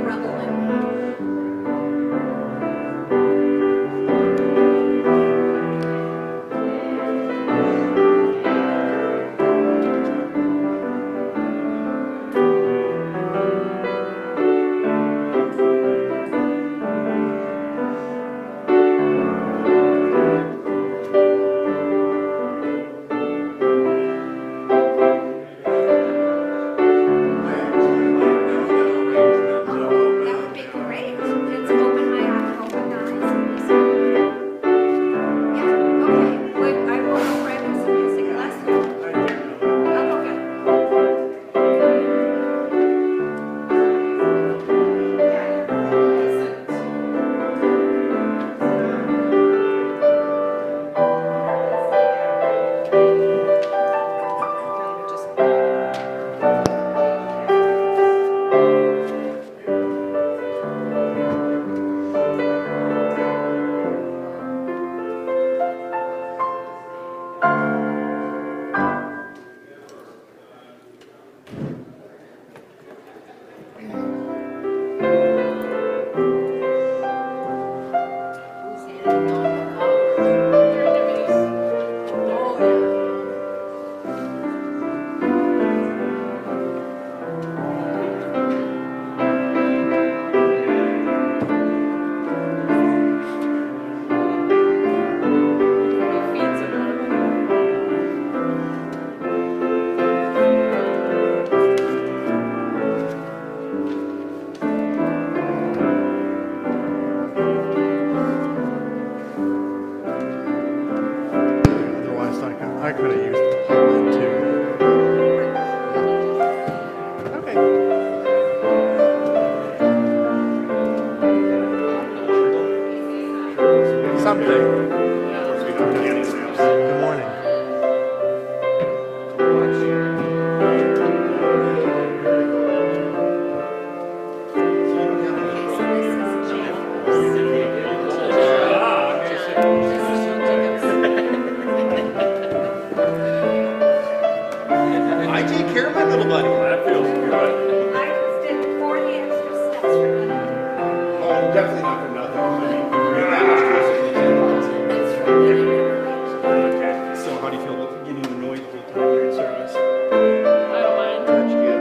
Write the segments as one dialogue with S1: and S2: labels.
S1: rebel in me.
S2: I could have used the highlight too. Okay. Something. Good morning.
S3: I take care of my little buddy.
S4: That feels good.
S1: I just did 40 extra steps for nothing.
S3: Oh, definitely not for nothing. I mean, you're that much closer to the 10,000.
S1: That's right.
S4: Okay.
S3: So how do you feel about getting annoyed the whole time during service?
S4: I don't mind.
S3: That's good.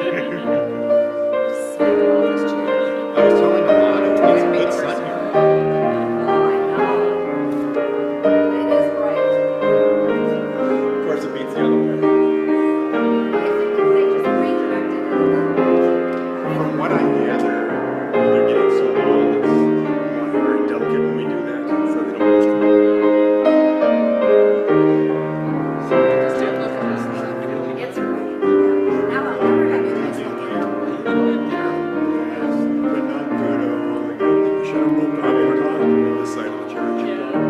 S3: I was telling a lot of it's a good sun here.
S1: Oh, I know. It is bright.
S3: Of course, it beats the other way.
S1: I think if they just redirected it a little bit.
S3: From what I gather, they're getting so old, it's very delicate when we do that. So they don't.
S1: It's bright. Now I'll never have you guys look at it.
S3: But not good. We should have moved on more time to this side of the church.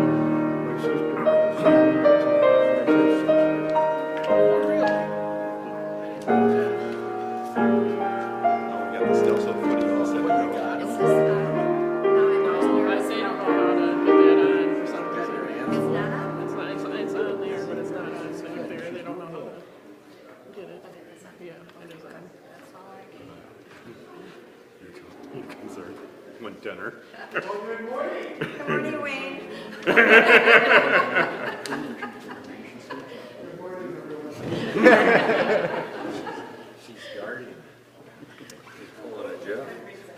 S3: Oh, we got the still so funny all set.
S1: It's just, now I know.
S4: I say I don't know how to get that on for some reason.
S1: It's not up.
S4: It's on there, but it's not on. So if they don't know how to get it. Yeah, it is on.
S1: That's all I can.
S3: One dinner.
S1: Good morning, Wayne.
S3: She's guarding. She's pulling a joke.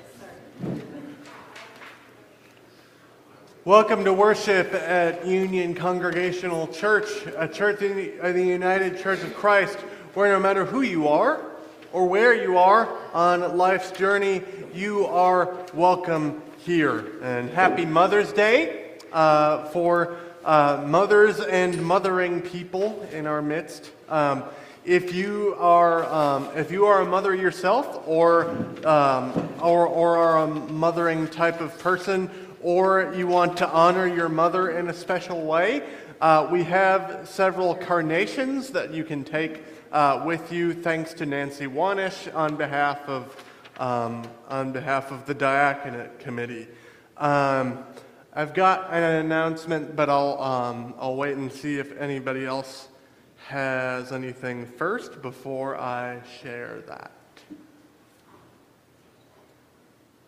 S2: Welcome to worship at Union Congregational Church, a church in the United Church of Christ, where no matter who you are or where you are on life's journey, you are welcome here. And happy Mother's Day for mothers and mothering people in our midst. If you are a mother yourself, or are a mothering type of person, or you want to honor your mother in a special way, we have several carnations that you can take with you. Thanks to Nancy Wanish on behalf of the Diaconate Committee. I've got an announcement, but I'll wait and see if anybody else has anything first before I share that.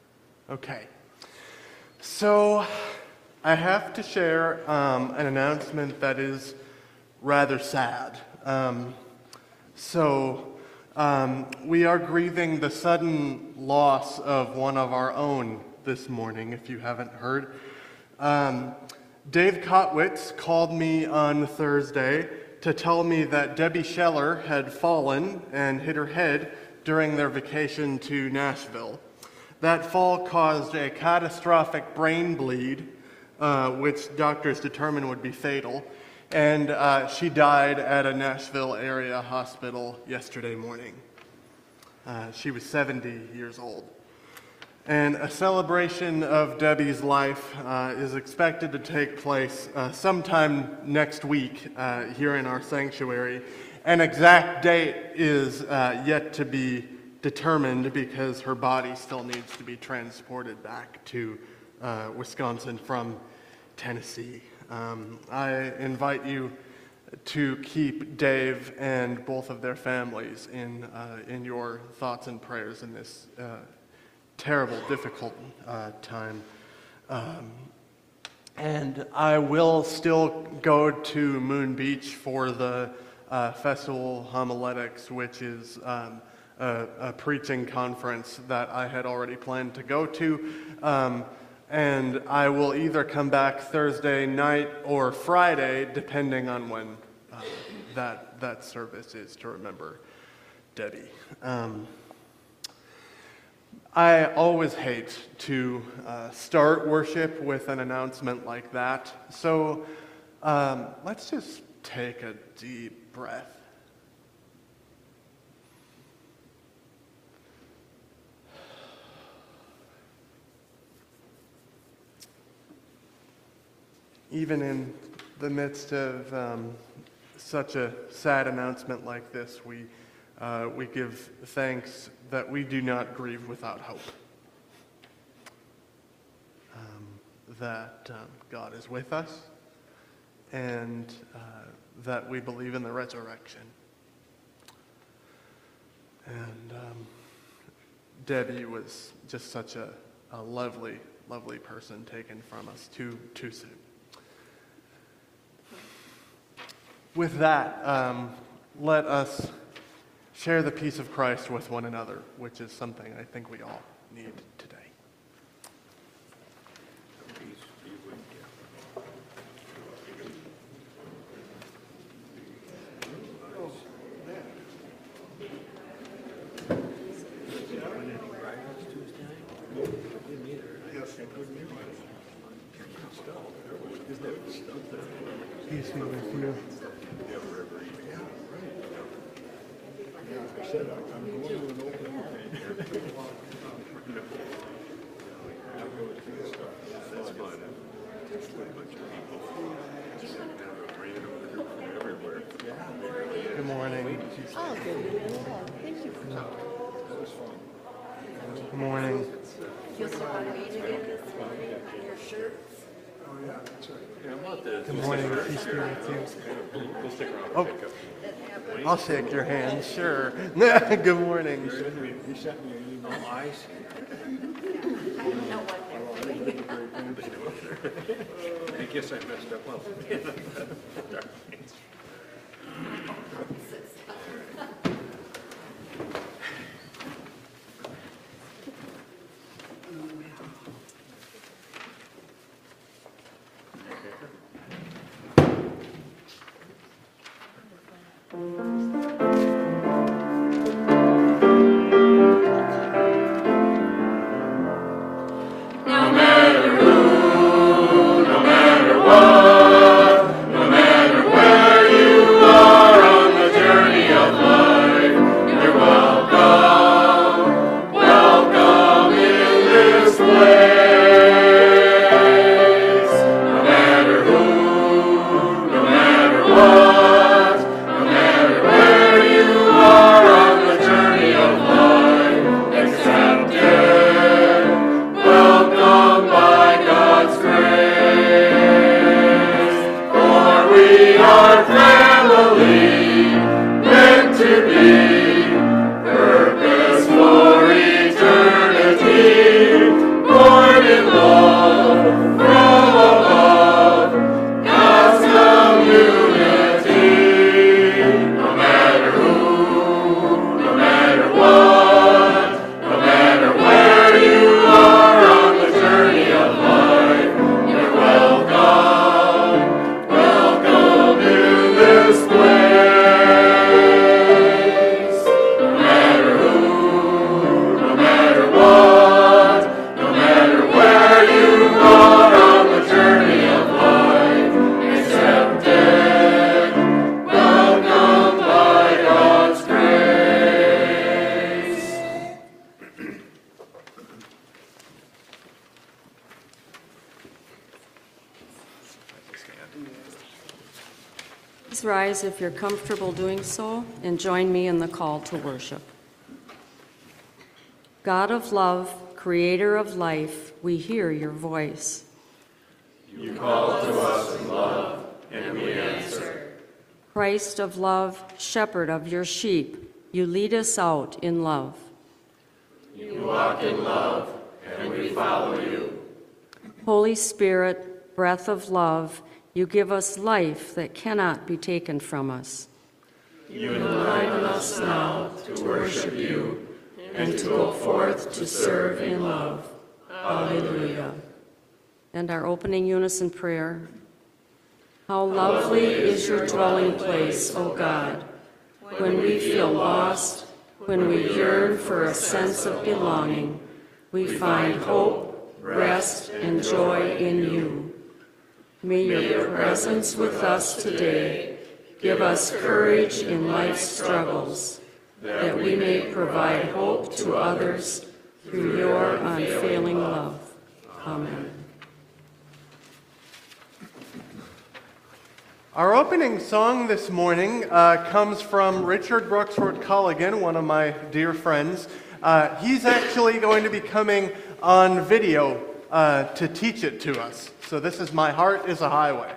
S2: Okay. So I have to share an announcement that is rather sad. We are grieving the sudden loss of one of our own this morning, if you haven't heard. Dave Kotwitz called me on Thursday to tell me that Debbie Scheller had fallen and hit her head during their vacation to Nashville. That fall caused a catastrophic brain bleed, which doctors determined would be fatal, and she died at a Nashville area hospital yesterday morning. She was 70 years old. And a celebration of Debbie's life is expected to take place sometime next week here in our sanctuary. An exact date is yet to be determined because her body still needs to be transported back to Wisconsin from Tennessee. I invite you to keep Dave and both of their families in your thoughts and prayers in this terrible, difficult time. And I will still go to Moon Beach for the Festival Homiletics, which is a preaching conference that I had already planned to go to. And I will either come back Thursday night or Friday, depending on when that service is, to remember Debbie. I always hate to start worship with an announcement like that. So let's just take a deep breath. Even in the midst of such a sad announcement like this, we give thanks that we do not grieve without hope. That God is with us, and that we believe in the resurrection. And Debbie was just such a lovely, lovely person taken from us too soon. With that, let us share the peace of Christ with one another, which is something I think we all need today. Peace be with you. Good morning.
S5: Oh, good. Thank you.
S2: Good morning.
S1: Feel so uneasy again this morning on your shirts.
S2: Good morning. Peace be with you. Oh, I'll shake your hand, sure. Good morning.
S3: You sent me an email.
S1: I don't know what they're doing.
S3: I guess I messed up. Well,
S6: Purpose for eternity. Please rise if you're comfortable doing so and join me in the call to worship. God of love, creator of life, we hear your voice.
S7: You call to us in love, and we answer.
S6: Christ of love, shepherd of your sheep, you lead us out in love.
S7: You walk in love, and we follow you.
S6: Holy Spirit, breath of love, you give us life that cannot be taken from us.
S7: You enliven us now to worship you and to go forth to serve in love. Alleluia.
S6: And our opening unison prayer. How lovely is your dwelling place, O God, when we feel lost, when we yearn for a sense of belonging, we find hope, rest, and joy in you. May your presence with us today give us courage in life's struggles, that we may provide hope to others through your unfailing love. Amen.
S2: Our opening song this morning comes from Richard Bruxford Colligan, one of my dear friends. He's actually going to be coming on video to teach it to us. So this is My Heart is a Highway.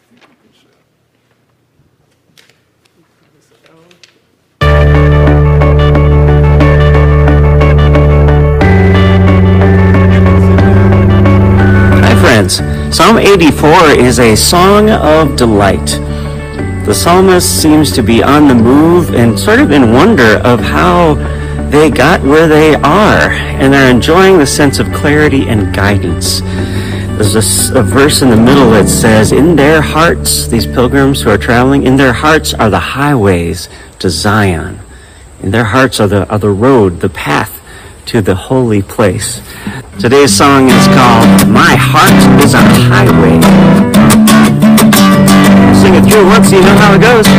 S8: Hi friends, Psalm 84 is a song of delight. The psalmist seems to be on the move and sort of in wonder of how they got where they are, and they're enjoying the sense of clarity and guidance. There's a verse in the middle that says, in their hearts, these pilgrims who are traveling, in their hearts are the highways to Zion. In their hearts are the road, the path to the holy place. Today's song is called My Heart is a Highway. Sing it through once so you know how it goes.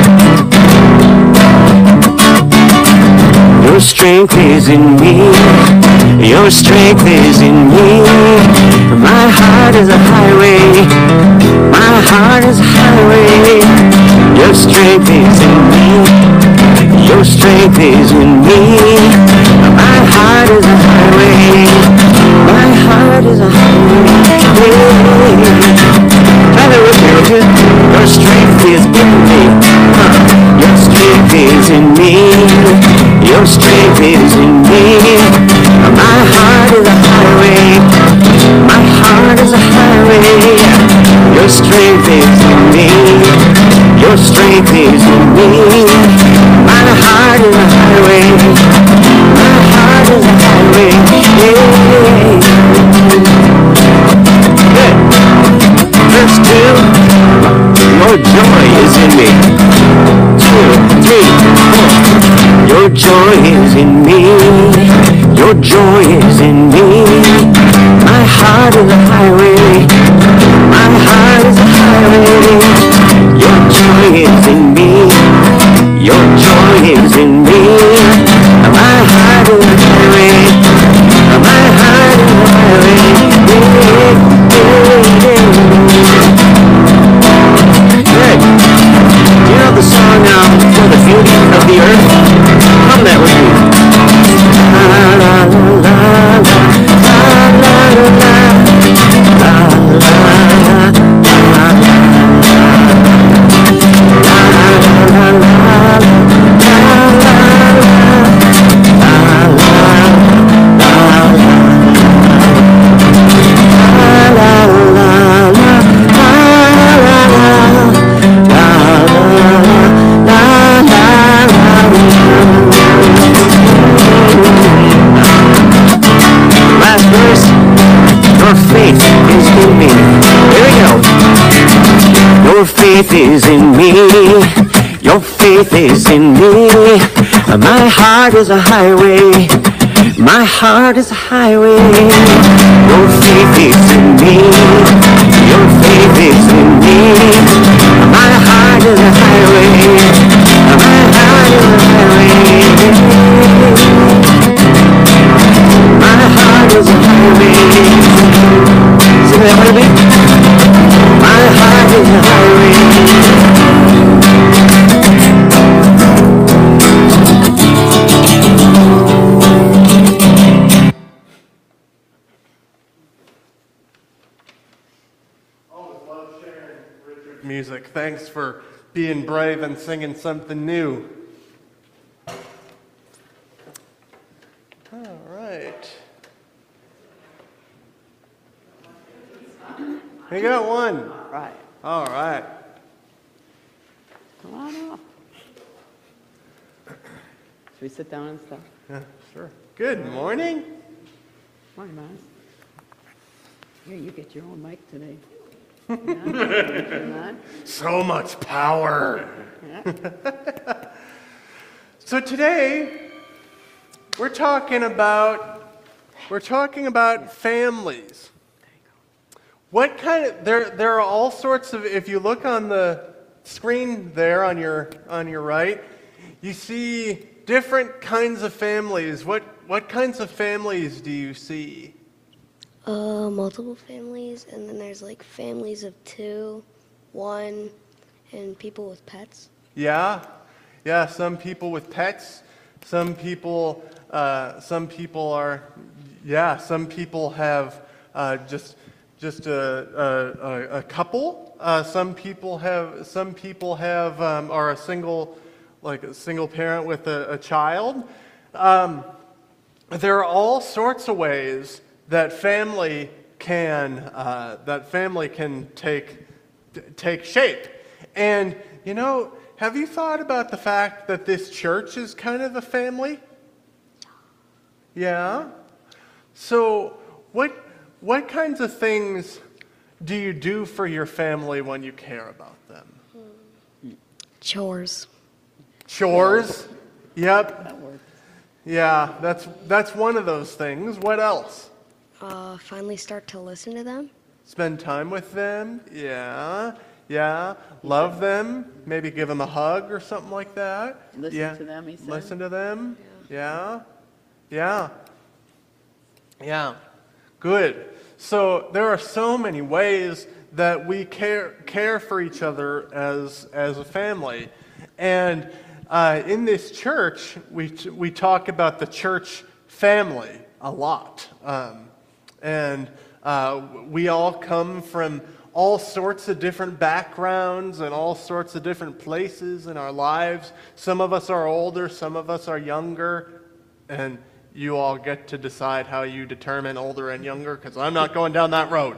S8: Your strength is in me. Your strength is in me. My heart is a highway. My heart is a highway. Your strength is in me. Your strength is in me. My heart is a highway. My heart is a highway. Your strength is in me. Your strength is in me. Your strength is in me. My heart is a highway. My heart is a highway. Your strength is in me. Your strength is in me. My heart is a highway. My heart is a highway. Good. Verse 2. Your joy is in me. 2, 3, 4. Your joy is in me. Your joy is in me. My heart is a highway. My heart is a highway. Your joy is in me. Your joy is in me. My heart is a highway. My heart is a highway. Good. Do you know the song For the Beauty of the Earth? Hum that with me. La la la la la la la la la la Last verse. Your faith is in me. Here we go. Your faith is in me. Your faith is in me. My heart is a highway. My heart is a highway. Your faith is in me. Your faith is in me. My heart is a highway. My heart is a highway. My heart is a highway. Sing that with me. My heart is a highway.
S2: worship music. Thanks for being brave and singing something new. All right. You got one.
S5: Right.
S2: All right.
S5: Come on up. Should we sit down and stuff?
S2: Yeah, sure. Good morning.
S5: Morning, Miles. Here, you get your own mic today. Yeah, turn on.
S2: So much power.
S5: Yeah.
S2: So today we're talking about families. What kind of there are all sorts of, if you look on the screen there on your right, you see different kinds of families. What kinds of families do you see?
S9: Multiple families, and then there's like families of 2, 1, and people with pets.
S2: Yeah, some people with pets, some people have just a couple. Some people have are a single parent with a child. There are all sorts of ways that family can take shape. And have you thought about the fact that this church is kind of a family? Yeah. So what kinds of things do you do for your family when you care about them?
S9: Chores.
S2: Chores? Yep.
S5: That works.
S2: Yeah, that's one of those things. What else?
S9: Finally start to listen to them.
S2: Spend time with them. Yeah. Love them. Maybe give them a hug or something like that.
S5: Listen to them, he said.
S2: Listen to them. Yeah. Good. So there are so many ways that we care for each other as a family. And in this church, we talk about the church family a lot. And we all come from all sorts of different backgrounds and all sorts of different places in our lives. Some of us are older, some of us are younger, and you all get to decide how you determine older and younger, because I'm not going down that road.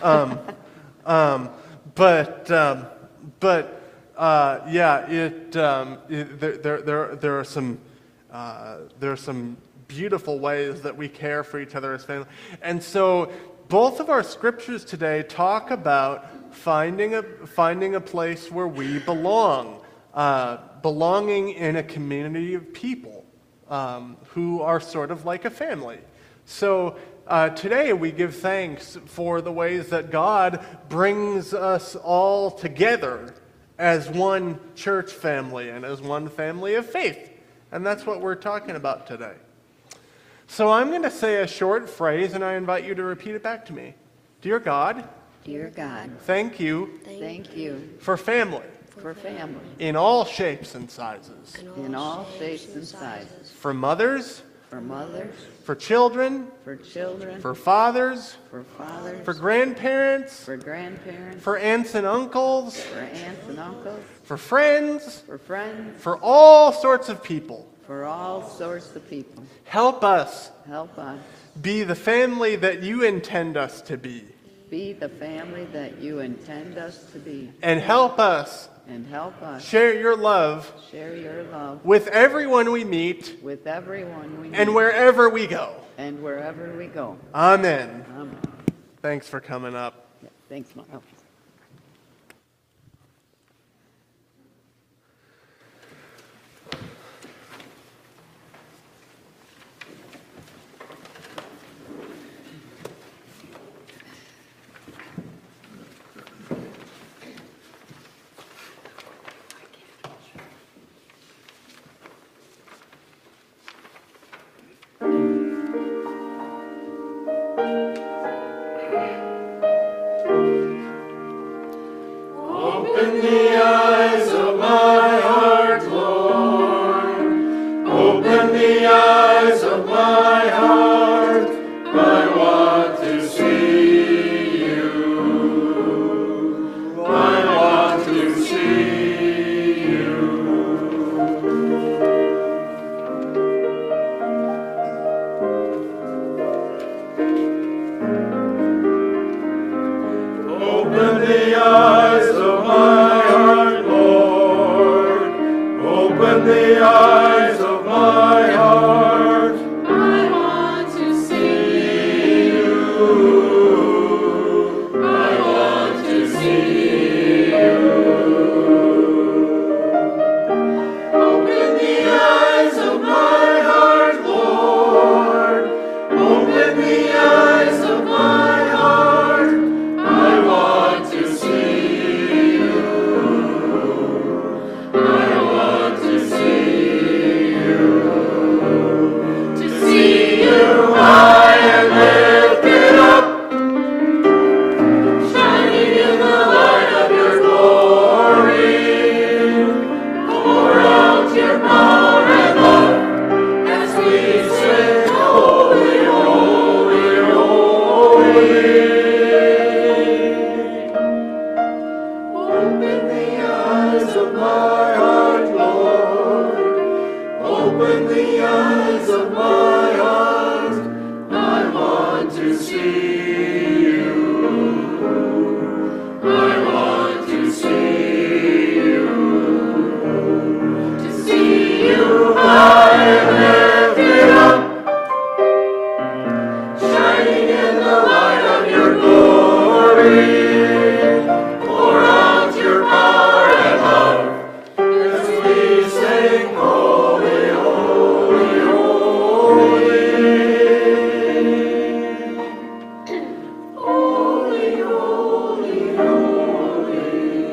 S2: There are some beautiful ways that we care for each other as family. And so both of our scriptures today talk about finding a place where we belong, belonging in a community of people who are sort of like a family. So today we give thanks for the ways that God brings us all together as one church family and as one family of faith. And that's what we're talking about today. So I'm going to say a short phrase, and I invite you to repeat it back to me. Dear God,
S5: Dear God,
S2: thank you
S5: thank you
S2: for family
S5: for family
S2: in all shapes and sizes,
S5: in all shapes and sizes,
S2: for mothers,
S5: for mothers,
S2: for children,
S5: for children,
S2: for fathers,
S5: for fathers,
S2: for grandparents,
S5: for grandparents,
S2: for aunts and uncles,
S5: for aunts and uncles,
S2: for friends,
S5: for friends,
S2: for all sorts of people.
S5: for all sorts of people.
S2: Help us
S5: Help us
S2: be the family that you intend us to be,
S5: be the family that you intend us to be,
S2: and help us
S5: and help us
S2: share your love
S5: share your love
S2: with everyone we meet
S5: with everyone we meet
S2: and wherever we go.
S5: and wherever we go.
S2: Amen.
S5: Amen.
S2: Thanks for coming up.
S5: Yeah, thanks, Miles.
S7: Open the eyes of my heart, Lord. Open the eyes of my heart. I want to see you. I want to see you. To see you high and lifted up, shining in the light of your glory. Pour out your power and love as we sing, holy, holy, holy. Holy, holy, holy.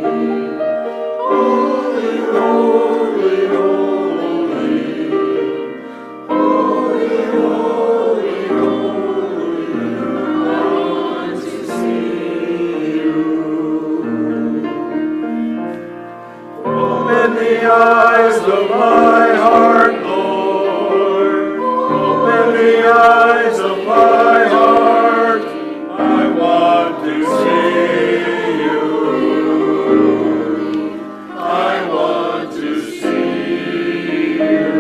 S7: Holy, holy, holy. Holy, holy, holy. I want to see you. Open the eyes of my heart, Lord. Open the eyes of my heart. I want to see you. I want to see you.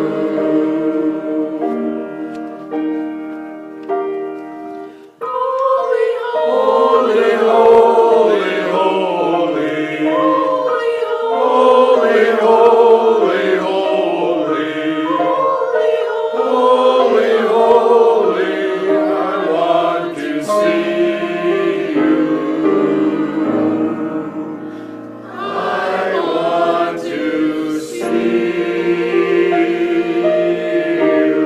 S7: Holy, holy, holy, holy. Holy, holy, holy. Holy, holy, I want to see you. I want to see you.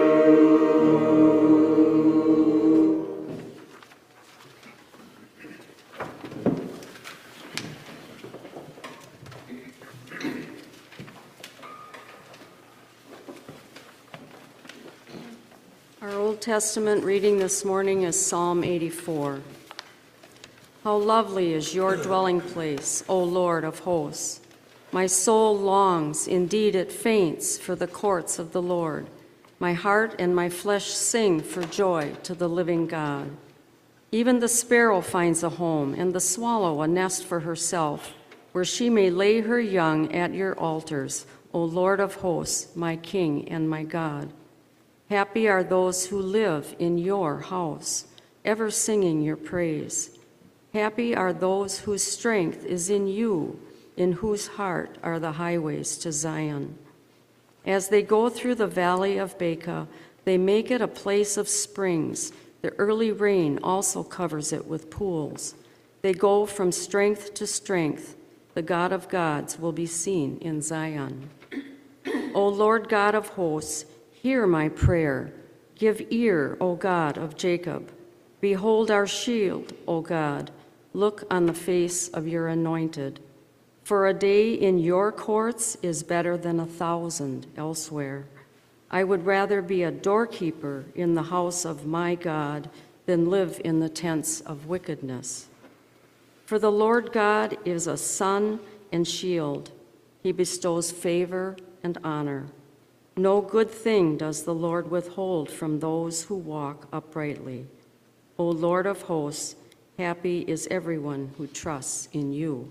S6: Our Old Testament reading this morning is Psalm 84. How lovely is your dwelling place, O Lord of hosts! My soul longs, indeed it faints, for the courts of the Lord. My heart and my flesh sing for joy to the living God. Even the sparrow finds a home, and the swallow a nest for herself, where she may lay her young at your altars, O Lord of hosts, my King and my God. Happy are those who live in your house, ever singing your praise. Happy are those whose strength is in you, in whose heart are the highways to Zion. As they go through the valley of Baca, they make it a place of springs. The early rain also covers it with pools. They go from strength to strength. The God of gods will be seen in Zion. O Lord God of hosts, hear my prayer. Give ear, O God of Jacob. Behold our shield, O God. Look on the face of your anointed. For a day in your courts is better than 1,000 elsewhere. I would rather be a doorkeeper in the house of my God than live in the tents of wickedness. For the Lord God is a sun and shield. He bestows favor and honor. No good thing does the Lord withhold from those who walk uprightly. O Lord of hosts, happy is everyone who trusts in you.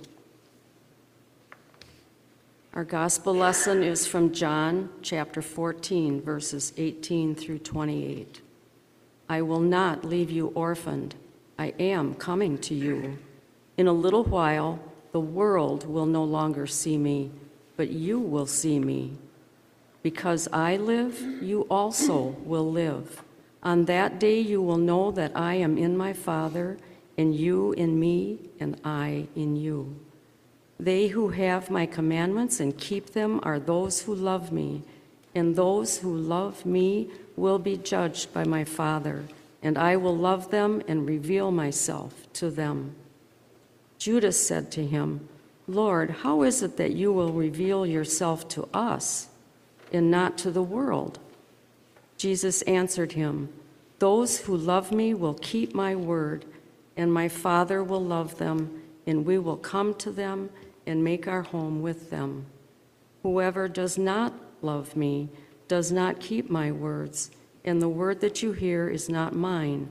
S6: Our gospel lesson is from John chapter 14, verses 18 through 28. I will not leave you orphaned. I am coming to you. In a little while, the world will no longer see me, but you will see me. Because I live, you also will live. On that day you will know that I am in my Father, and you in me, and I in you. They who have my commandments and keep them are those who love me, and those who love me will be judged by my Father, and I will love them and reveal myself to them. Judas said to him, Lord, how is it that you will reveal yourself to us and not to the world? Jesus answered him, those who love me will keep my word, and my Father will love them, and we will come to them and make our home with them. Whoever does not love me does not keep my words, and the word that you hear is not mine,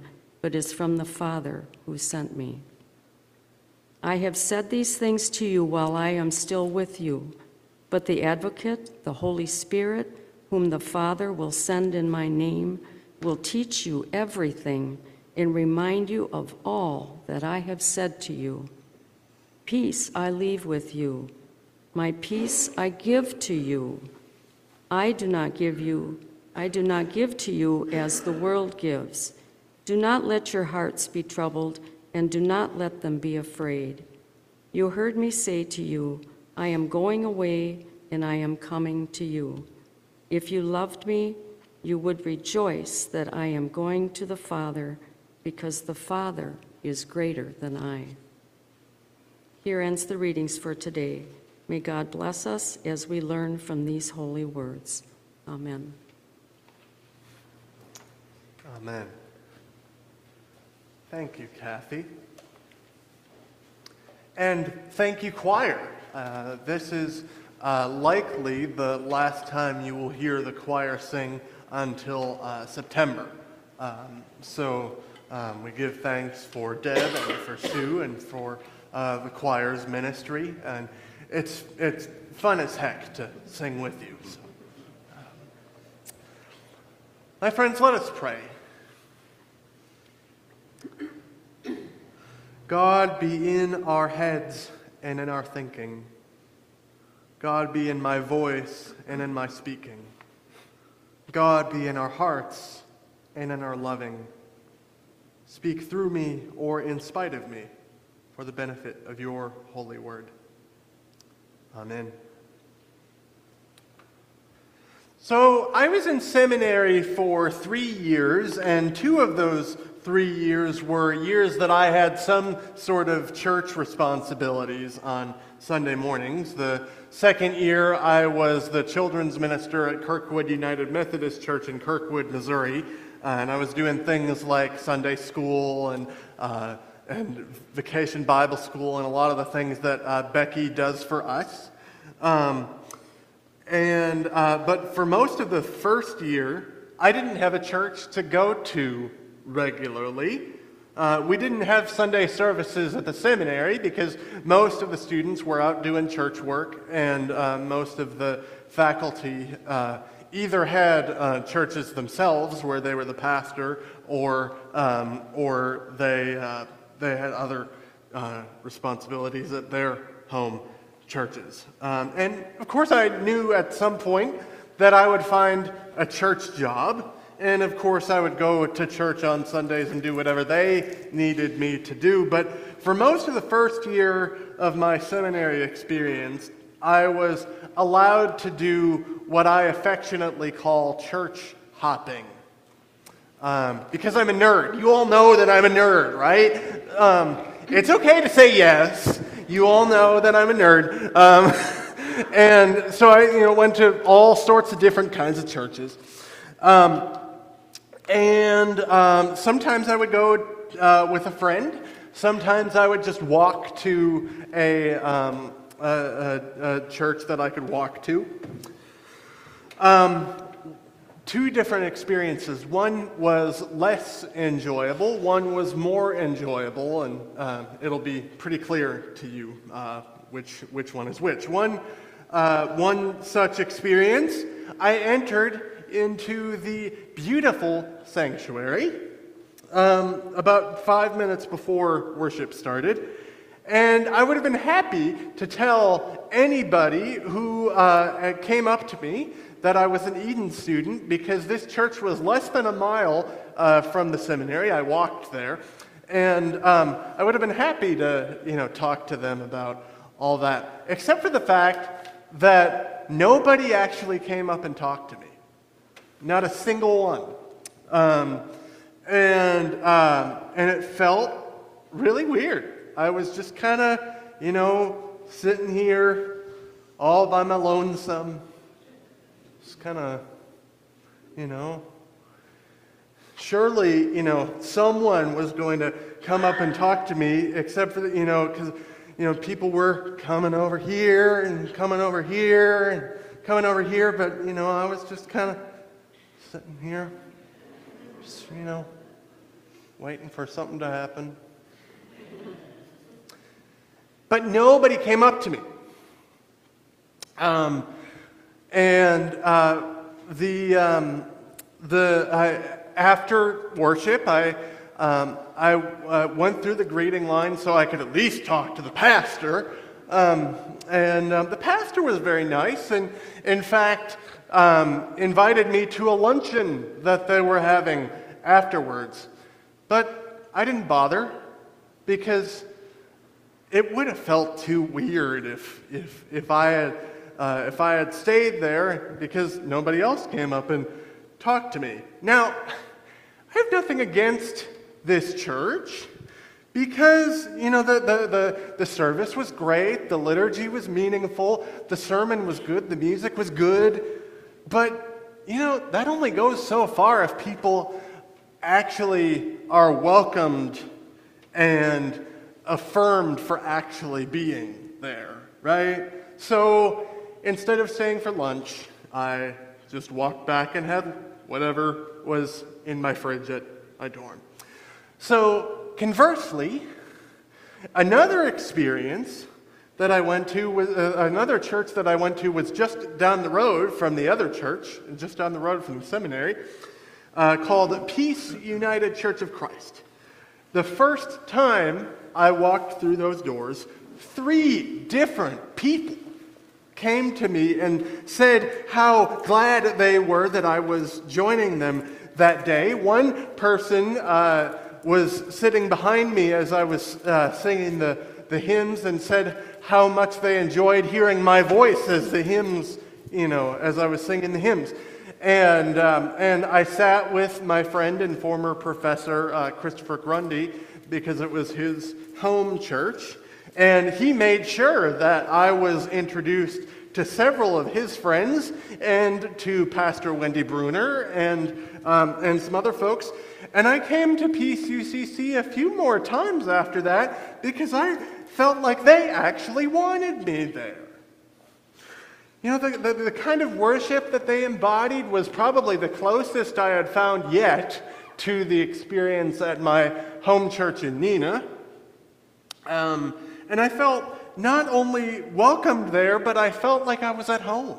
S6: but is from the Father who sent me. I have said these things to you while I am still with you, but the Advocate, the Holy Spirit, whom the Father will send in my name, will teach you everything and remind you of all that I have said to you. Peace I leave with you. My peace I give to you. I do not give to you as the world gives. Do not let your hearts be troubled, and do not let them be afraid. You heard me say to you, I am going away, and I am coming to you. If you loved me, you would rejoice that I am going to the Father, because the Father is greater than I. Here ends the readings for today. May God bless us as we learn from these holy words. Amen.
S2: Amen. Thank you, Kathy. And thank you, choir. This is likely the last time you will hear the choir sing until September. So we give thanks for Deb and for Sue and for the choir's ministry. And it's fun as heck to sing with you. So, my friends, let us pray. God be in our heads and in our thinking. God be in my voice and in my speaking. God be in our hearts and in our loving. Speak through me or in spite of me for the benefit of your holy word. Amen. So I was in seminary for 3 years, and 2 of those 3 years were years that I had some sort of church responsibilities on Sunday mornings. The second year, I was the children's minister at Kirkwood United Methodist Church in Kirkwood, Missouri, and I was doing things like Sunday school and vacation Bible school and a lot of the things that Becky does for us. But for most of the first year, I didn't have a church to go to regularly. We didn't have Sunday services at the seminary because most of the students were out doing church work, and most of the faculty either had churches themselves where they were the pastor, or they had other responsibilities at their home churches. And of course I knew at some point that I would find a church job, and of course I would go to church on Sundays and do whatever they needed me to do. But for most of the first year of my seminary experience, I was allowed to do what I affectionately call church hopping. Because I'm a nerd. You all know that I'm a nerd, right? It's okay to say yes. You all know that I'm a nerd. And so I went to all sorts of different kinds of churches. Sometimes I would go with a friend. Sometimes I would just walk to a church that I could walk to. 2 different experiences. One was less enjoyable. One was more enjoyable, and it'll be pretty clear to you which one is which. One such experience, I entered into the beautiful sanctuary about 5 minutes before worship started, and I would have been happy to tell anybody who came up to me that I was an Eden student, because this church was less than a mile from the seminary. I walked there, and I would have been happy to talk to them about all that, except for the fact that nobody actually came up and talked to me. Not a single one. And it felt really weird. I was just kind of, sitting here all by my lonesome. Just kind of, surely, someone was going to come up and talk to me, except for, because, people were coming over here and coming over here and coming over here, but, I was just kind of sitting here, just, waiting for something to happen. But nobody came up to me. After worship, I went through the greeting line so I could at least talk to the pastor. The pastor was very nice and, in fact, invited me to a luncheon that they were having afterwards. But I didn't bother because it would have felt too weird if I had stayed there because nobody else came up and talked to me. Now, I have nothing against this church because, the service was great, the liturgy was meaningful, the sermon was good, the music was good, but, that only goes so far if people actually are welcomed and affirmed for actually being there, right? So instead of staying for lunch, I just walked back and had whatever was in my fridge at my dorm. So conversely, another experience that I went to was another church that I went to was just down the road from the other church, just down the road from the seminary, called Peace United Church of Christ. The first time I walked through those doors, 3 different people came to me and said how glad they were that I was joining them that day. One person was sitting behind me as I was singing the hymns and said how much they enjoyed hearing my voice as the hymns, as I was singing the hymns. And I sat with my friend and former professor, Christopher Grundy, because it was his home church. And he made sure that I was introduced to several of his friends and to Pastor Wendy Bruner and some other folks. And I came to Peace UCC a few more times after that because I felt like they actually wanted me there. The kind of worship that they embodied was probably the closest I had found yet to the experience at my home church in Neenah. And I felt not only welcomed there, but I felt like I was at home.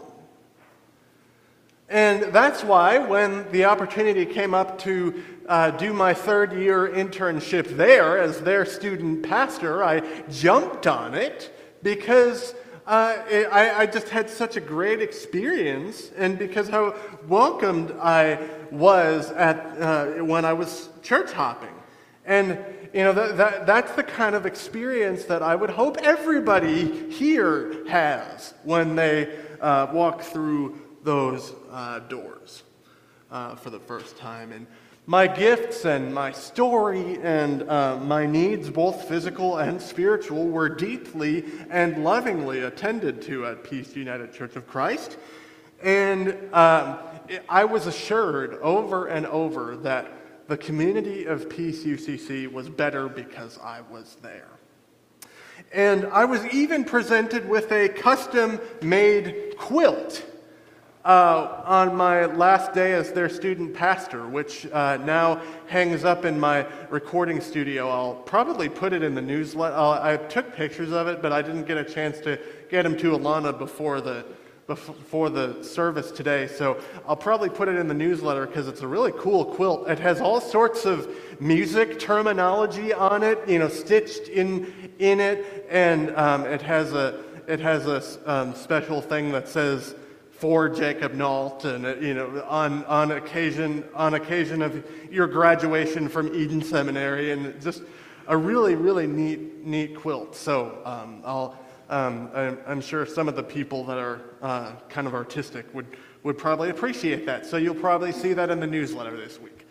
S2: And that's why when the opportunity came up to do my 3rd-year internship there as their student pastor, I jumped on it because I just had such a great experience, and because how welcomed I was when I was church hopping. And that's the kind of experience that I would hope everybody here has when they walk through those doors for the first time. And my gifts and my story and my needs, both physical and spiritual, were deeply and lovingly attended to at Peace United Church of Christ. And I was assured over and over that the community of Peace UCC was better because I was there. And I was even presented with a custom-made quilt on my last day as their student pastor, which now hangs up in my recording studio. I'll probably put it in the newsletter. I took pictures of it, but I didn't get a chance to get them to Alana before the service today, so I'll probably put it in the newsletter because it's a really cool quilt. It has all sorts of music terminology on it, stitched in it, and it has a special thing that says for Jacob Nault, and on occasion of your graduation from Eden Seminary, and just a really, really neat quilt. So I'm sure some of the people that are kind of artistic would probably appreciate that. So you'll probably see that in the newsletter this week.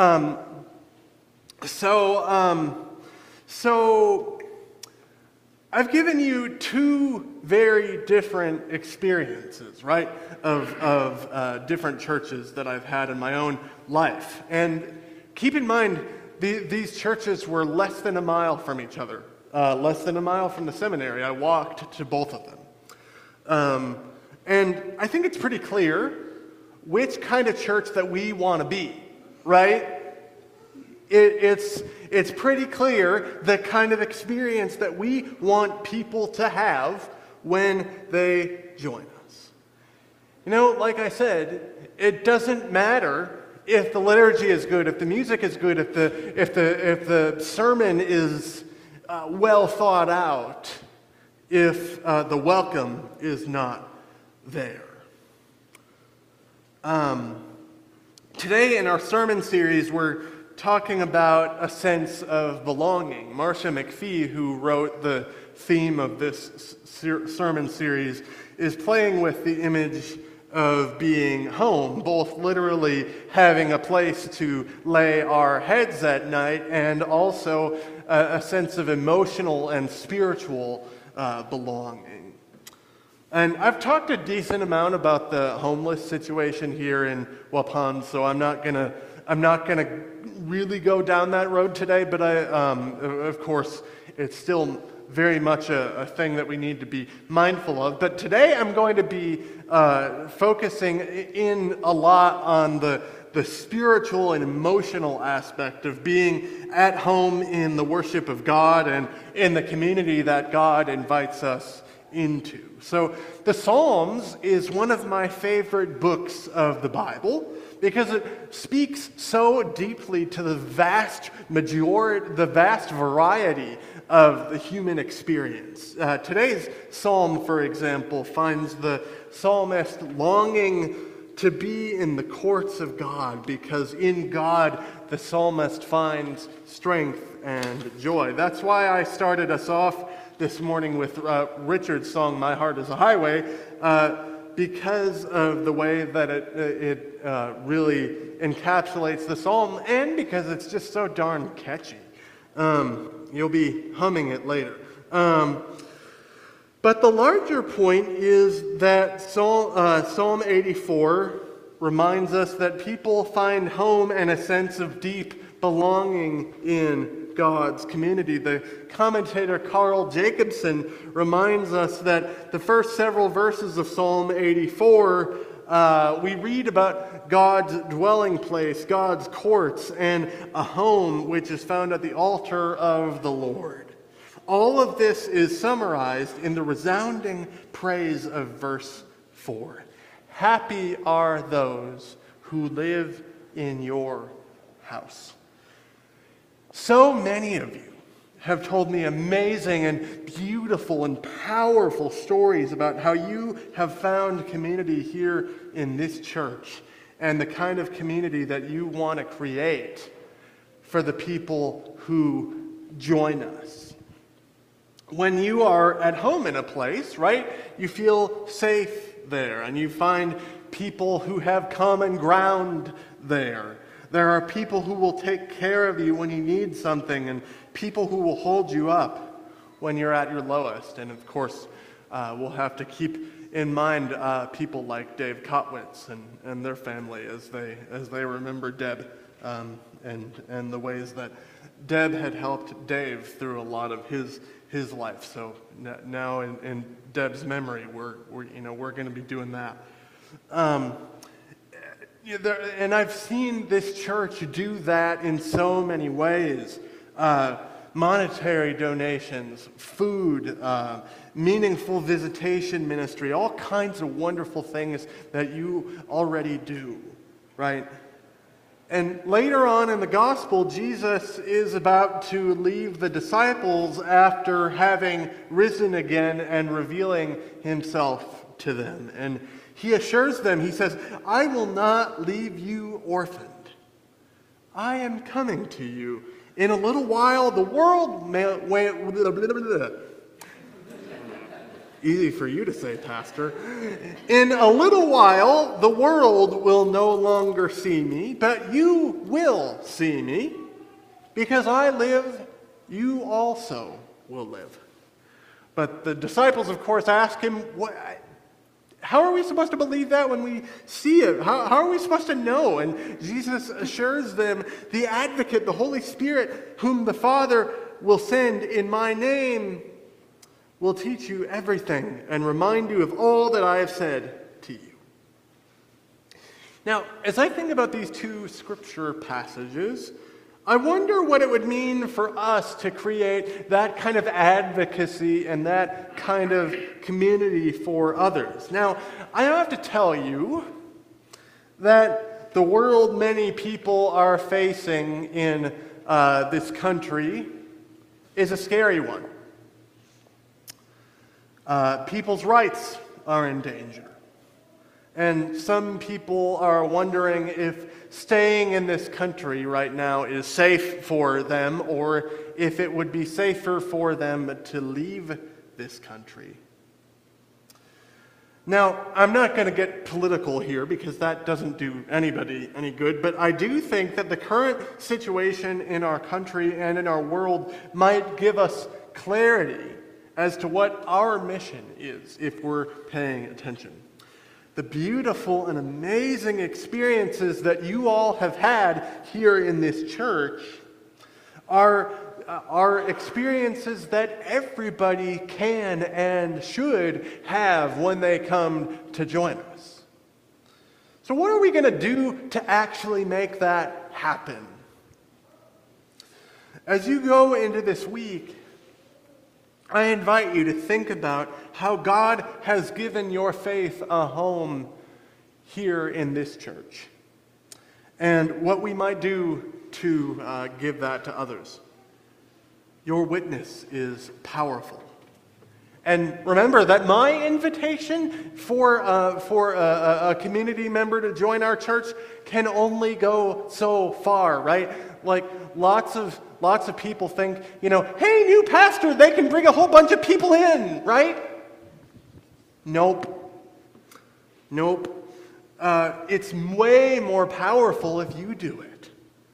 S2: So I've given you 2 very different experiences, right, of different churches that I've had in my own life. And keep in mind, these churches were less than a mile from each other. Less than a mile from the seminary. I walked to both of them. And I think it's pretty clear which kind of church that we want to be, right? It's pretty clear the kind of experience that we want people to have when they join us. You know, like I said, it doesn't matter if the liturgy is good, if the music is good, if the sermon is well thought out, if the welcome is not there. Today in our sermon series, we're talking about a sense of belonging. Marcia McPhee, who wrote the theme of this sermon series, is playing with the image of being home, both literally having a place to lay our heads at night and also a sense of emotional and spiritual belonging. And I've talked a decent amount about the homeless situation here in Waupun, so I'm not gonna really go down that road today, but of course, it's still very much a thing that we need to be mindful of. But today I'm going to be focusing in a lot on the spiritual and emotional aspect of being at home in the worship of God and in the community that God invites us into. So the Psalms is one of my favorite books of the Bible because it speaks so deeply to the vast variety of the human experience. Today's psalm, for example, finds the psalmist longing to be in the courts of God because in God the psalmist finds strength and joy. That's why I started us off this morning with Richard's song, My Heart is a Highway, because of the way that it really encapsulates the psalm and because it's just so darn catchy. You'll be humming it later. But the larger point is that Psalm 84 reminds us that people find home and a sense of deep belonging in God's community. The commentator Carl Jacobson reminds us that the first several verses of Psalm 84, we read about God's dwelling place, God's courts, and a home which is found at the altar of the Lord. All of this is summarized in the resounding praise of verse 4. Happy are those who live in your house. So many of you have told me amazing and beautiful and powerful stories about how you have found community here in this church and the kind of community that you want to create for the people who join us. When you are at home in a place, right, you feel safe there and you find people who have common ground there. There are people who will take care of you when you need something and people who will hold you up when you're at your lowest. And of course, we'll have to keep in mind people like Dave Kotwitz and their family as they remember Deb and the ways that Deb had helped Dave through a lot of his life. So now in Deb's memory, we're going to be doing that. And I've seen this church do that in so many ways. Monetary donations, food, meaningful visitation ministry, all kinds of wonderful things that you already do, right? And later on in the gospel, Jesus is about to leave the disciples after having risen again and revealing himself to them. And he assures them, he says, I will not leave you orphaned. I am coming to you. In a little while, the world may... Easy for you to say, Pastor. In a little while, the world will no longer see me, but you will see me. Because I live, you also will live. But the disciples, of course, ask him, how are we supposed to believe that when we see it? How are we supposed to know? And Jesus assures them, the advocate, the Holy Spirit, whom the Father will send in my name, will teach you everything and remind you of all that I have said to you. Now, as I think about these two scripture passages, I wonder what it would mean for us to create that kind of advocacy and that kind of community for others. Now, I have to tell you that the world many people are facing in this country is a scary one. People's rights are in danger. And some people are wondering if staying in this country right now is safe for them, or if it would be safer for them to leave this country. Now, I'm not going to get political here because that doesn't do anybody any good, but I do think that the current situation in our country and in our world might give us clarity as to what our mission is if we're paying attention. The beautiful and amazing experiences that you all have had here in this church are experiences that everybody can and should have when they come to join us. So what are we going to do to actually make that happen? As you go into this week, I invite you to think about how God has given your faith a home here in this church, and what we might do to give that to others. Your witness is powerful. And remember that my invitation for a community member to join our church can only go so far, right? Like lots of people think, hey, new pastor, they can bring a whole bunch of people in, right? Nope. It's way more powerful if you do it.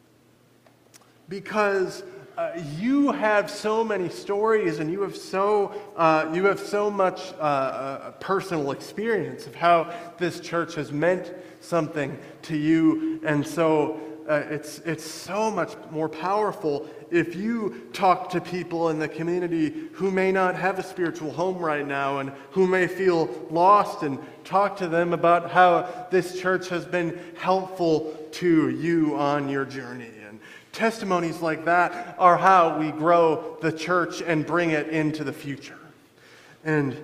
S2: Because you have so many stories, and you have so much personal experience of how this church has meant something to you, and so it's so much more powerful if you talk to people in the community who may not have a spiritual home right now and who may feel lost, and talk to them about how this church has been helpful to you on your journey. Testimonies like that are how we grow the church and bring it into the future. And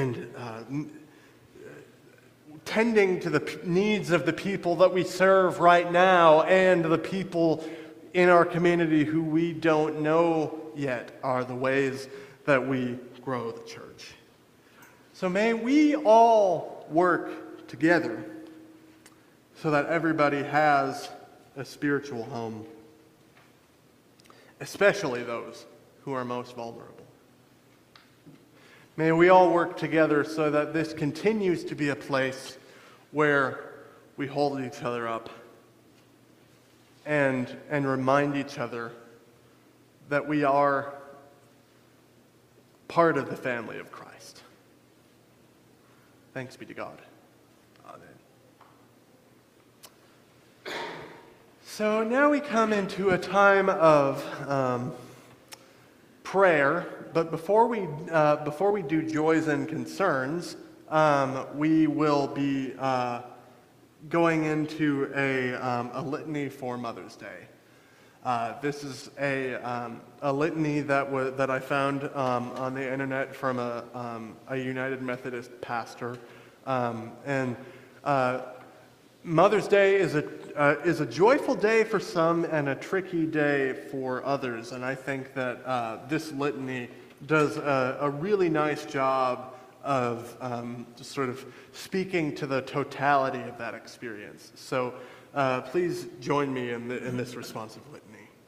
S2: tending to the needs of the people that we serve right now and the people in our community who we don't know yet are the ways that we grow the church. So may we all work together so that everybody has a spiritual home, especially those who are most vulnerable. May we all work together so that this continues to be a place where we hold each other up and remind each other that we are part of the family of Christ. Thanks be to God. So now we come into a time of prayer, but before we do joys and concerns, we will be going into a litany for Mother's Day. This is a litany that I found on the internet from a United Methodist pastor, and Mother's Day is a joyful day for some and a tricky day for others, and I think that this litany does a really nice job of just sort of speaking to the totality of that experience. So please join me in this responsive litany.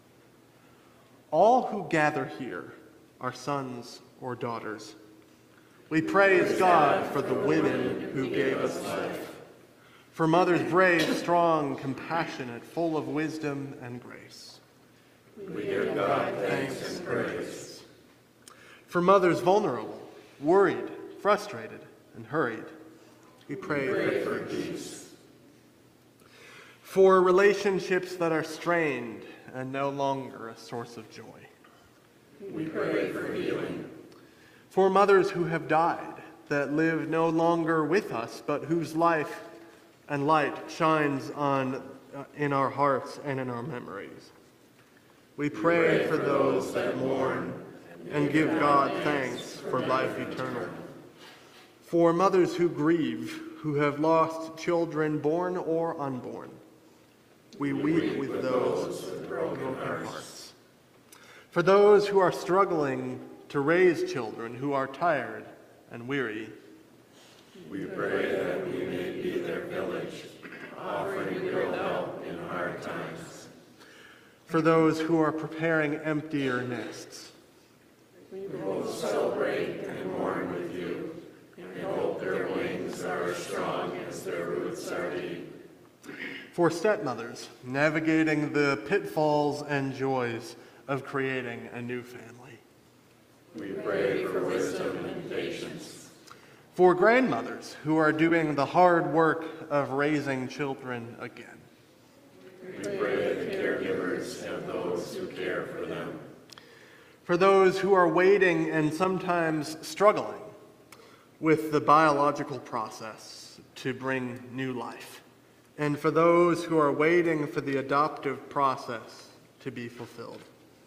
S2: All who gather here are sons or daughters. We praise God for the women who gave us life. For mothers brave, strong, compassionate, full of wisdom and grace.
S7: We give God thanks and praise.
S2: For mothers vulnerable, worried, frustrated, and hurried, we pray for peace. For relationships that are strained and no longer a source of joy,
S7: we pray for healing.
S2: For mothers who have died, that live no longer with us, but whose life and light shines in our hearts and in our memories, We pray for those that mourn and give God thanks for life eternal. For mothers who grieve, who have lost children born or unborn. We weep with those with broken hearts. For those who are struggling to raise children, who are tired and weary.
S7: We pray that we may be their village, offering real help in hard times.
S2: For those who are preparing emptier nests.
S7: We both celebrate and mourn with you, and hope their wings are as strong as their roots are deep.
S2: For stepmothers, navigating the pitfalls and joys of creating a new family.
S7: We pray for wisdom and patience.
S2: For grandmothers who are doing the hard work of raising children again.
S7: We pray the caregivers and those who care for them.
S2: For those who are waiting and sometimes struggling with the biological process to bring new life. And for those who are waiting for the adoptive process to be fulfilled.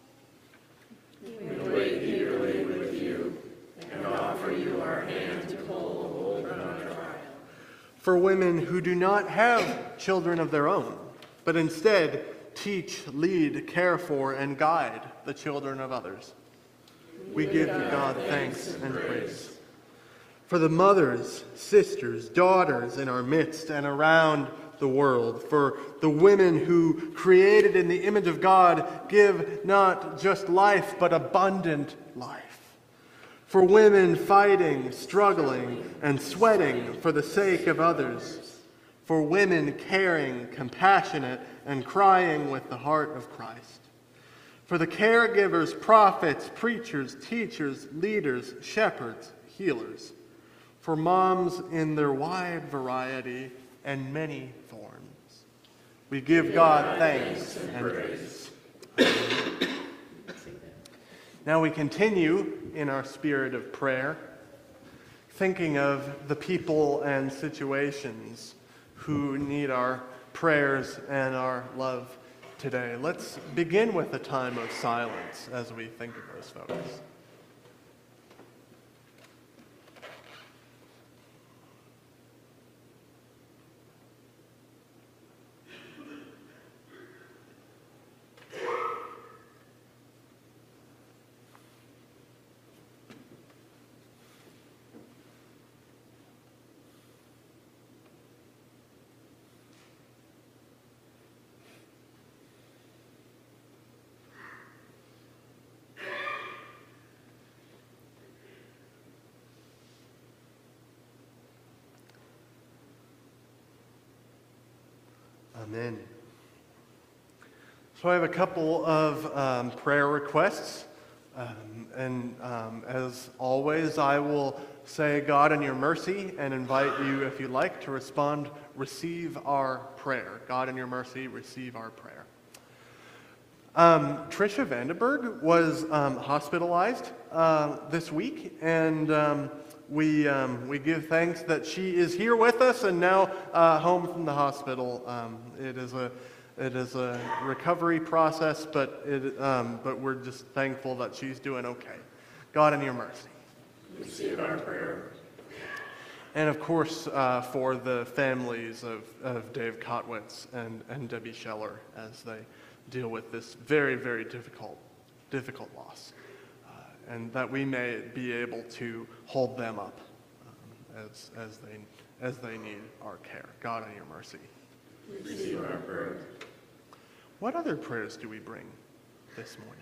S7: We wait eagerly with you and offer you our hand to hold in our trial.
S2: For women who do not have children of their own, but instead teach, lead, care for, and guide the children of others. We give you God thanks and praise. For the mothers, sisters, daughters in our midst and around the world, for the women who, created in the image of God, give not just life, but abundant life. For women fighting, struggling, and sweating for the sake of others. For women caring, compassionate, and crying with the heart of Christ. For the caregivers, prophets, preachers, teachers, leaders, shepherds, healers. For moms in their wide variety and many forms. We give God thanks and praise. Now we continue in our spirit of prayer, thinking of the people and situations who need our prayers and our love today. Let's begin with a time of silence as we think of those folks. Amen. So I have a couple of prayer requests. As always, I will say God in your mercy and invite you, if you like, to respond, receive our prayer. God in your mercy, receive our prayer. Tricia Vandenberg was hospitalized this week, and we give thanks that she is here with us and now home from the hospital. It is a recovery process, but we're just thankful that she's doing okay. God in your mercy.
S7: Receive our prayer.
S2: And of course, for the families of Dave Kotwitz and Debbie Scheller as they deal with this very, very difficult loss. And that we may be able to hold them up as they need our care. God in your mercy.
S7: Receive our prayer.
S2: What other prayers do we bring this morning?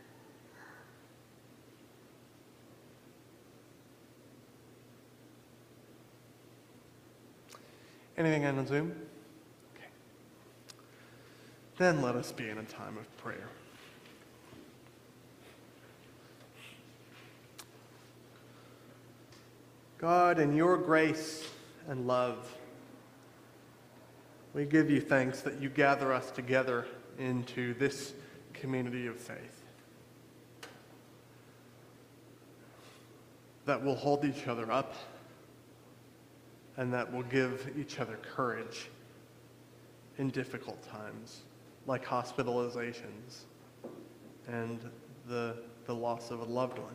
S2: Anything on Zoom? Okay. Then let us be in a time of prayer. God, in your grace and love, we give you thanks that you gather us together into this community of faith, that will hold each other up and that will give each other courage in difficult times, like hospitalizations and the loss of a loved one.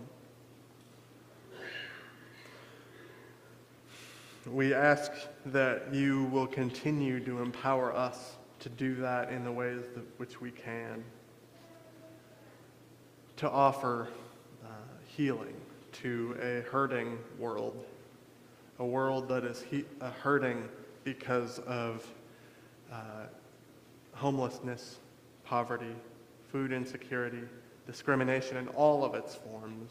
S2: We ask that you will continue to empower us to do that in the ways which we can, to offer healing to a hurting world, a world that is hurting because of homelessness, poverty, food insecurity, discrimination in all of its forms.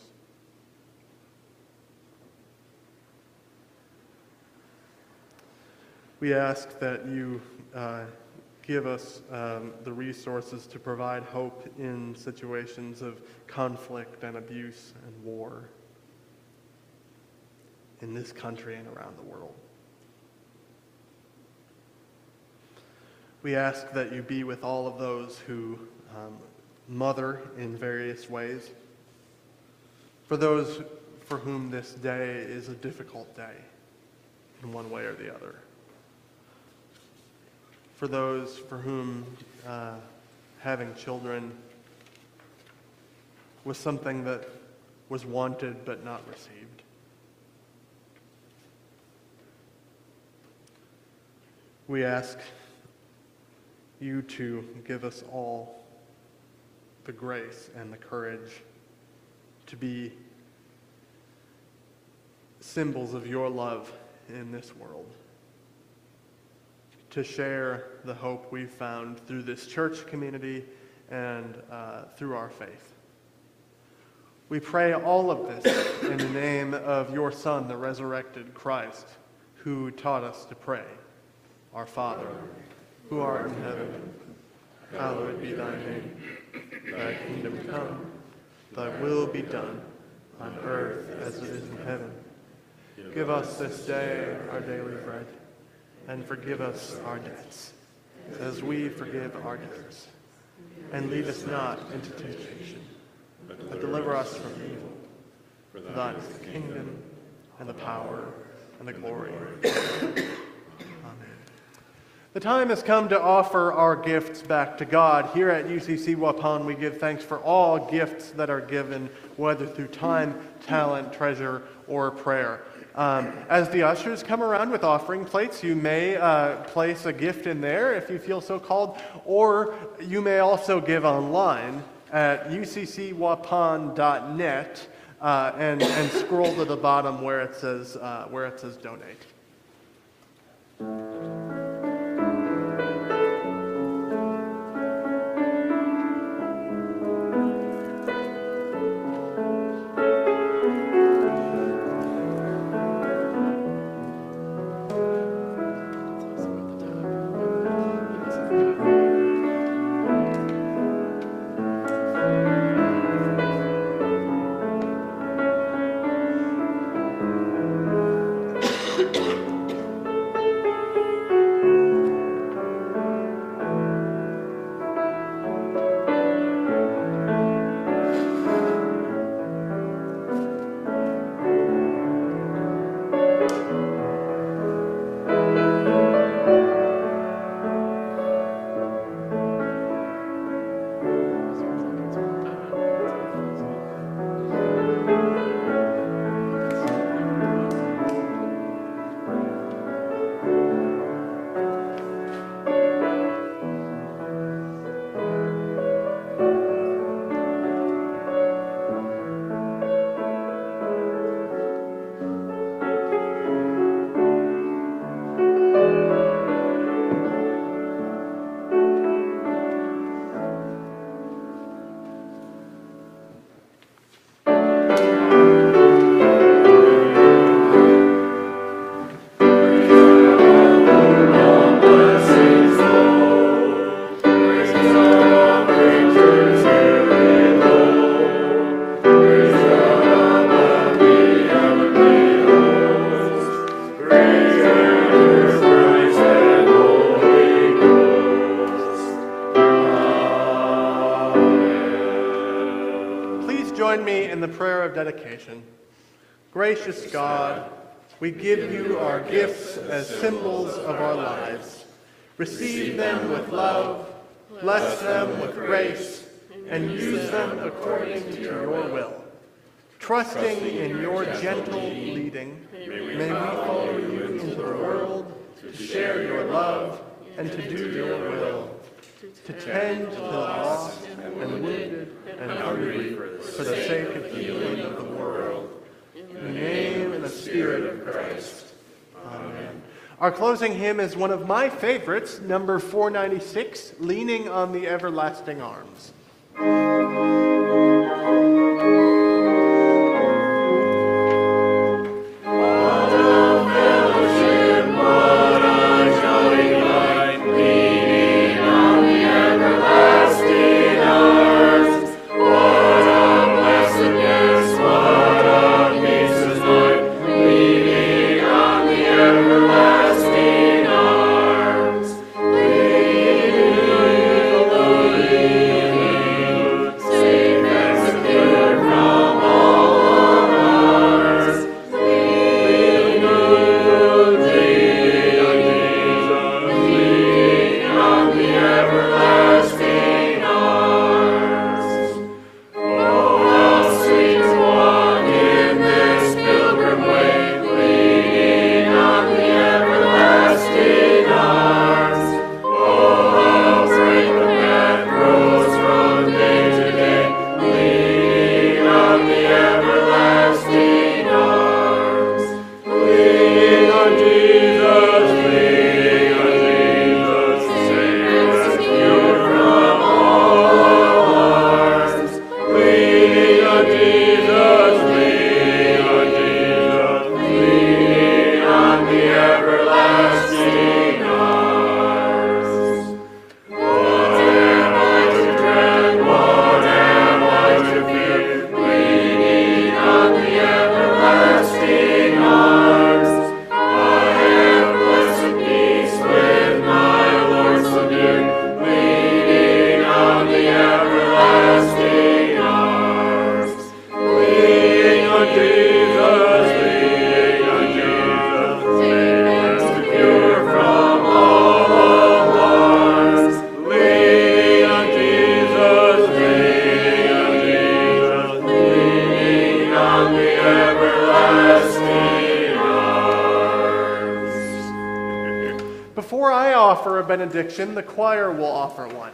S2: We ask that you give us the resources to provide hope in situations of conflict and abuse and war in this country and around the world. We ask that you be with all of those who mother in various ways, for those for whom this day is a difficult day in one way or the other, for those for whom having children was something that was wanted but not received. We ask you to give us all the grace and the courage to be symbols of your love in this world, to share the hope we've found through this church community and through our faith. We pray all of this in the name of your Son, the resurrected Christ, who taught us to pray. Our Father, who art in heaven, hallowed be thy name. Thy kingdom come, thy will be done, on earth as it is in heaven. Give us this day our daily bread, and forgive us our debts, as we forgive our debtors. And lead us not into temptation, but deliver us from evil. For thine is the kingdom, and the power, and the glory. The time has come to offer our gifts back to God. Here at UCC Waupun, we give thanks for all gifts that are given, whether through time, talent, treasure, or prayer. As the ushers come around with offering plates, you may place a gift in there if you feel so called, or you may also give online at uccwapun.net and scroll to the bottom where it says donate. Dedication. Gracious God, we give you our gifts as symbols of our lives. Receive them with love, bless them with grace, and use them according to your will. Trusting in your gentle leading, may we follow you into the world to share your love and to do your will, to tend to the lost and wounded and hungry for the sake of healing of the world. In the name and the Spirit of Christ. Amen. Our closing hymn is one of my favorites, number 496, Leaning on the Everlasting Arms. Before I offer a benediction, the choir will offer one.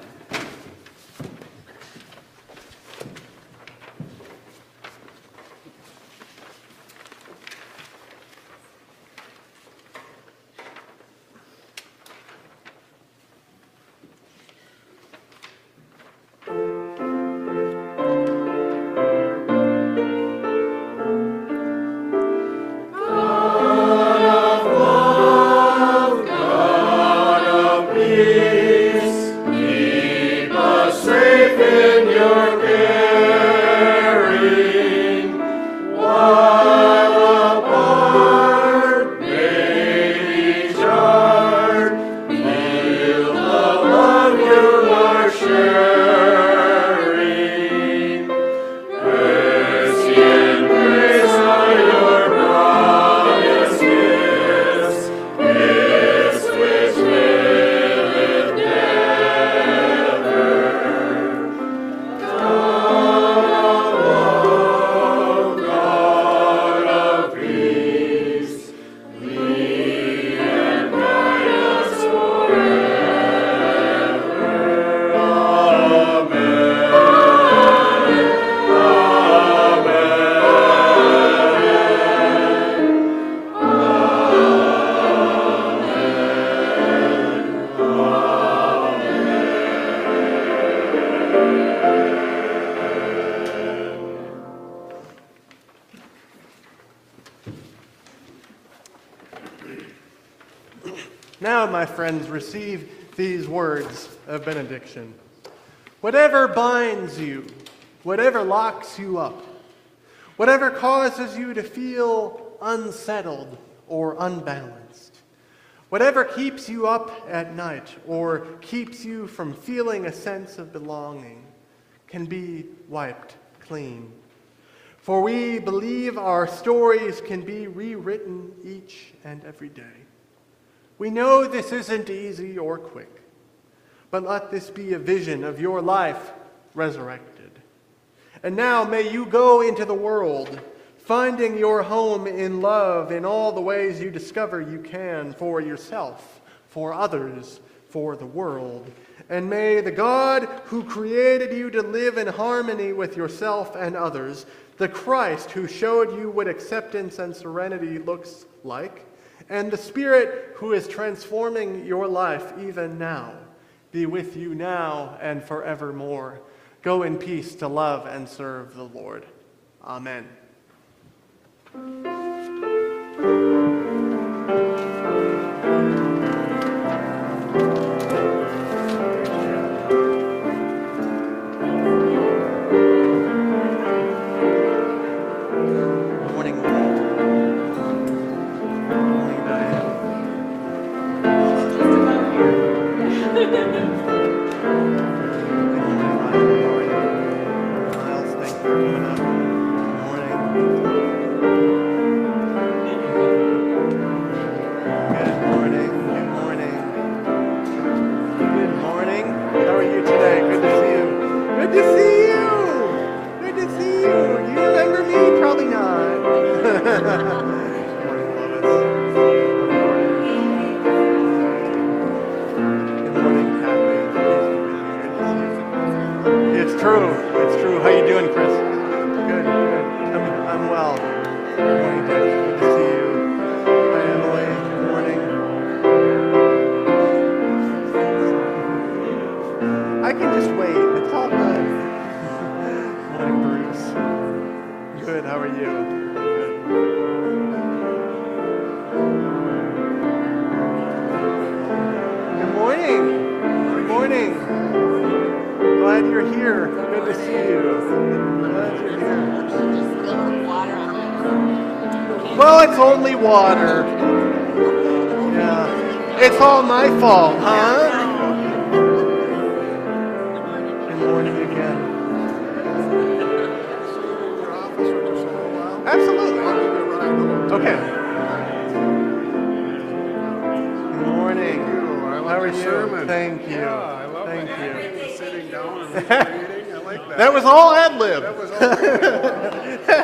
S2: Now, my friends, receive these words of benediction. Whatever binds you, whatever locks you up, whatever causes you to feel unsettled or unbalanced, whatever keeps you up at night or keeps you from feeling a sense of belonging, can be wiped clean. For we believe our stories can be rewritten each and every day. We know this isn't easy or quick, but let this be a vision of your life resurrected. And now may you go into the world, finding your home in love in all the ways you discover you can for yourself, for others, for the world. And may the God who created you to live in harmony with yourself and others, the Christ who showed you what acceptance and serenity looks like, and the Spirit who is transforming your life even now, be with you now and forevermore. Go in peace to love and serve the Lord. Amen. Well, it's only water. Yeah. It's all my fault, huh? Good morning again. Absolutely. Okay. Good morning. How are you? Thank you.
S3: I love
S2: Thank you.
S3: Sitting down and reading. I like that.
S2: That was all ad lib.
S3: That was all.